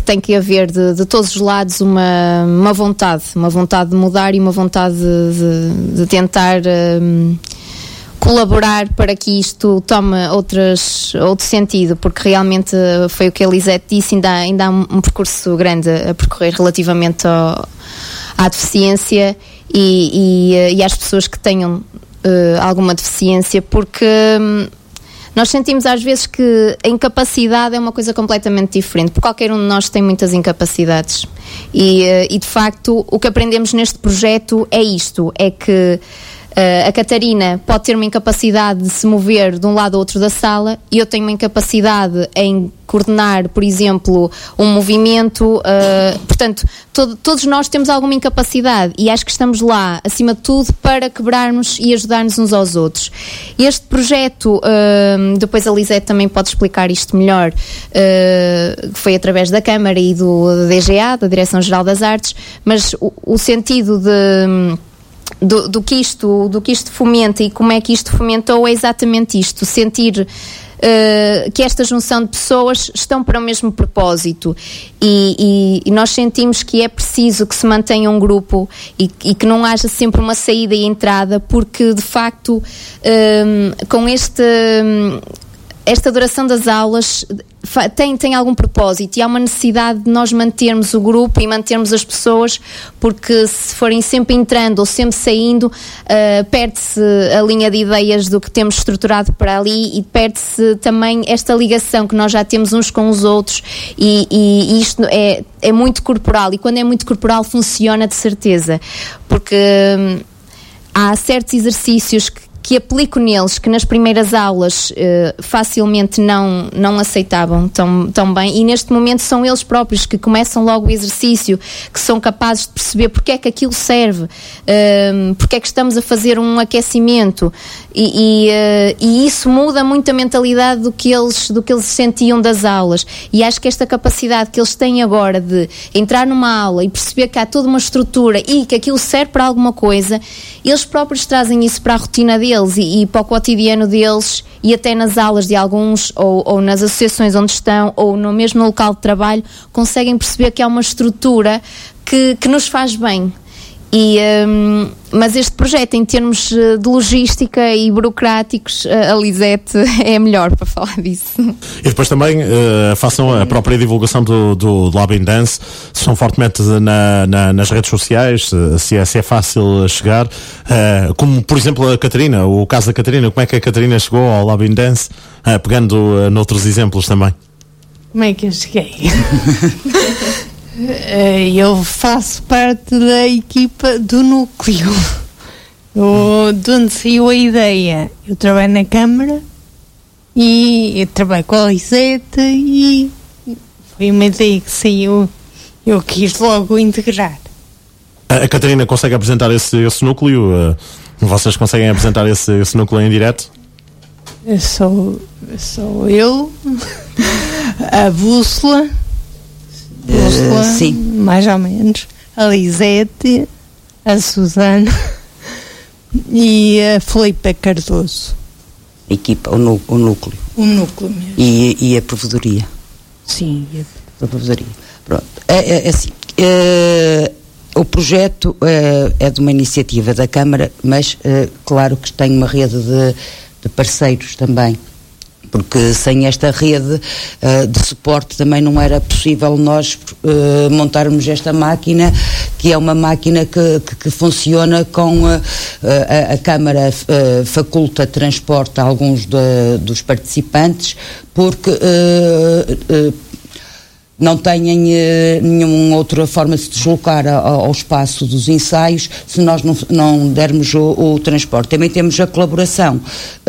tem que haver de todos os lados uma vontade de mudar e uma vontade de tentar colaborar para que isto tome outro sentido, porque realmente foi o que a Elisete disse, ainda há um percurso grande a percorrer relativamente à deficiência e às pessoas que tenham alguma deficiência, porque nós sentimos às vezes que a incapacidade é uma coisa completamente diferente, porque qualquer um de nós tem muitas incapacidades e de facto o que aprendemos neste projeto é isto, é que a Catarina pode ter uma incapacidade de se mover de um lado ao outro da sala e eu tenho uma incapacidade em coordenar, por exemplo, um movimento, portanto, todos nós temos alguma incapacidade e acho que estamos lá, acima de tudo, para quebrarmos e ajudar-nos uns aos outros. Este projeto, depois a Lisete também pode explicar isto melhor, que foi através da Câmara e do DGA, da Direção-Geral das Artes, mas o sentido do que isto fomenta e como é que isto fomentou é exatamente isto, sentir que esta junção de pessoas estão para o mesmo propósito e nós sentimos que é preciso que se mantenha um grupo e que não haja sempre uma saída e entrada, porque de facto com esta duração das aulas tem algum propósito e há uma necessidade de nós mantermos o grupo e mantermos as pessoas, porque se forem sempre entrando ou sempre saindo, perde-se a linha de ideias do que temos estruturado para ali e perde-se também esta ligação que nós já temos uns com os outros e isto é muito corporal, e quando é muito corporal funciona de certeza, porque há certos exercícios que aplico neles, que nas primeiras aulas facilmente não aceitavam tão bem, e neste momento são eles próprios que começam logo o exercício, que são capazes de perceber porque é que aquilo serve, porque é que estamos a fazer um aquecimento, e isso muda muito a mentalidade do que eles sentiam das aulas, e acho que esta capacidade que eles têm agora de entrar numa aula e perceber que há toda uma estrutura e que aquilo serve para alguma coisa, eles próprios trazem isso para a rotina deles e para o cotidiano deles, e até nas aulas de alguns ou nas associações onde estão ou mesmo no local de trabalho, conseguem perceber que há uma estrutura que nos faz bem. Mas este projeto, em termos de logística e burocráticos, a Lisete é melhor para falar disso. E depois também façam a própria divulgação do Labin Dance, se são fortemente nas redes sociais, se é fácil chegar, como por exemplo a Catarina, o caso da Catarina, como é que a Catarina chegou ao Labin Dance, pegando noutros exemplos também. Como é que eu cheguei? Eu faço parte da equipa do núcleo, de onde saiu a ideia. Eu trabalho na Câmara e eu trabalho com a Lisete e foi uma ideia que saiu, eu quis logo integrar. A Catarina consegue apresentar esse núcleo? Vocês conseguem apresentar esse núcleo em direto? Sou eu, a Bússola, sim, mais ou menos, a Lisete, a Susana e a Filipe Cardoso. A equipa, o núcleo. O núcleo mesmo. E a provedoria. Sim. A provedoria. Pronto. É assim. O projeto é de uma iniciativa da Câmara, mas claro que tem uma rede de parceiros também. Porque sem esta rede de suporte também não era possível nós montarmos esta máquina, que é uma máquina que funciona com a Câmara faculta transporte a alguns dos participantes, porque não têm nenhuma outra forma de se deslocar ao espaço dos ensaios se nós não dermos o transporte. Também temos a colaboração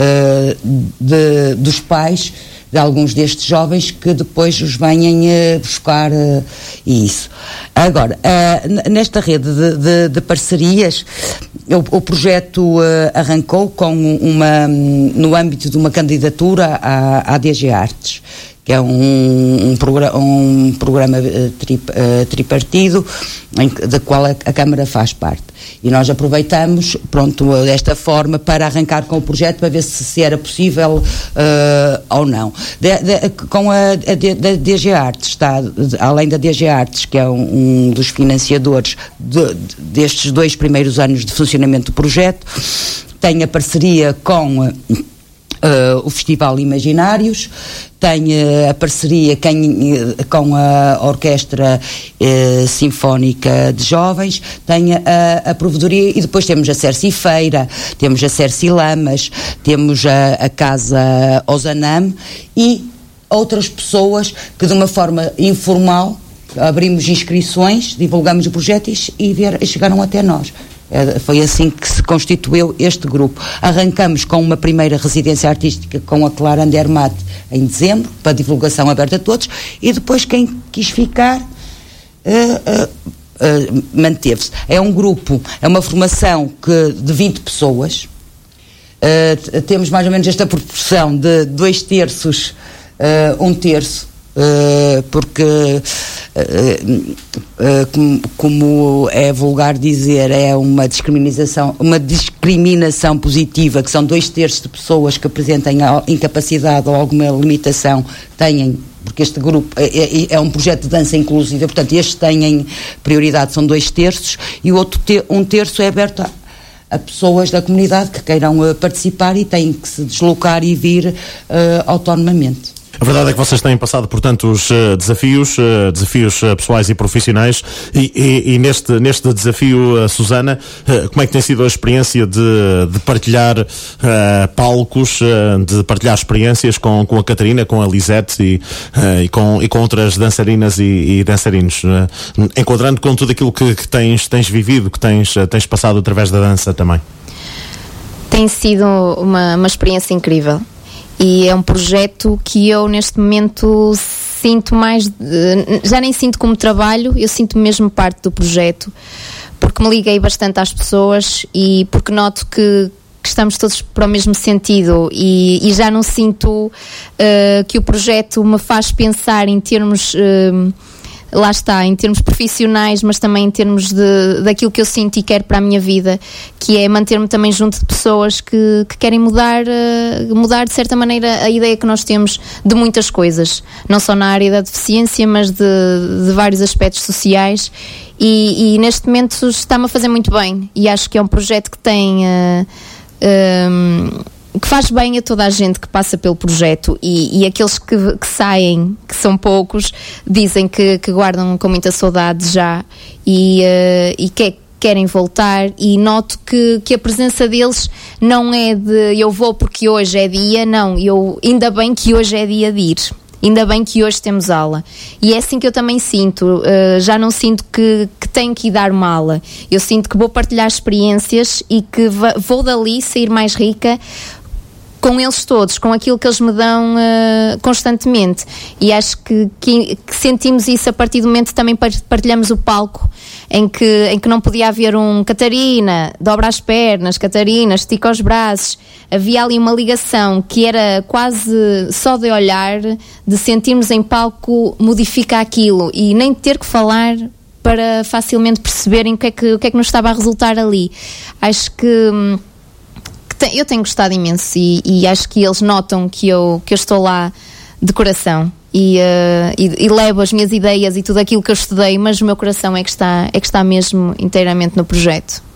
dos pais de alguns destes jovens que depois os venham buscar isso. Agora, nesta rede de parcerias, o projeto arrancou com no âmbito de uma candidatura à DG Artes, que é um programa tripartido, da qual a Câmara faz parte. E nós aproveitamos, desta forma, para arrancar com o projeto, para ver se era possível ou não. Com a DG Artes, além da DG Artes, que é um dos financiadores destes 2 primeiros anos de funcionamento do projeto, tem a parceria com o Festival Imaginários, tem a parceria com a Orquestra Sinfónica de Jovens, tem a provedoria, e depois temos a Cerci Feira, temos a Cerci Lamas, temos a Casa Ozanam e outras pessoas que, de uma forma informal, abrimos inscrições, divulgamos o projeto e chegaram até nós. Foi assim que se constituiu este grupo. Arrancamos com uma primeira residência artística com a Clara Andermatt em dezembro, para divulgação aberta a todos, e depois quem quis ficar manteve-se. É um grupo, é uma formação de 20 pessoas. Temos mais ou menos esta proporção de 2/3, 1/3, porque como é vulgar dizer, é uma discriminação positiva, que são 2/3 de pessoas que apresentem incapacidade ou alguma limitação têm, porque este grupo é um projeto de dança inclusiva, portanto estes têm prioridade, são 2/3, e o outro 1/3 é aberto a pessoas da comunidade que queiram participar e têm que se deslocar e vir autonomamente. A verdade é que vocês têm passado por tantos desafios pessoais e profissionais, e neste desafio, Susana, como é que tem sido a experiência de partilhar palcos, de partilhar experiências com a Catarina, com a Lisette e com outras dançarinas e dançarinos, enquadrando com tudo aquilo que tens vivido, que tens passado através da dança também? Tem sido uma experiência incrível. E é um projeto que eu neste momento sinto mais, já nem sinto como trabalho, eu sinto mesmo parte do projeto, porque me liguei bastante às pessoas e porque noto que estamos todos para o mesmo sentido, e já não sinto que o projeto me faz pensar em termos... lá está, em termos profissionais, mas também em termos daquilo que eu sinto e quero para a minha vida, que é manter-me também junto de pessoas que querem mudar de certa maneira a ideia que nós temos de muitas coisas, não só na área da deficiência, mas de vários aspectos sociais, e neste momento está-me a fazer muito bem, e acho que é um projeto que tem... que faz bem a toda a gente que passa pelo projeto, e aqueles que saem, que são poucos, dizem que guardam com muita saudade já e que querem voltar, e noto que a presença deles não é de eu vou porque hoje é dia, não, ainda bem que hoje é dia de ir. Ainda bem que hoje temos aula. E é assim que eu também sinto. Já não sinto que tenho que ir dar uma aula. Eu sinto que vou partilhar experiências e que vou dali sair mais rica com eles todos, com aquilo que eles me dão constantemente. E acho que sentimos isso a partir do momento que também partilhamos o palco, em que não podia haver um Catarina, dobra as pernas, Catarina, estica os braços. Havia ali uma ligação que era quase só de olhar, de sentirmos em palco, modifica aquilo, e nem ter que falar para facilmente perceberem o que é que nos estava a resultar ali. Acho que eu tenho gostado imenso, e acho que eles notam que eu estou lá de coração, e levo as minhas ideias e tudo aquilo que eu estudei, mas o meu coração é que está mesmo inteiramente no projeto.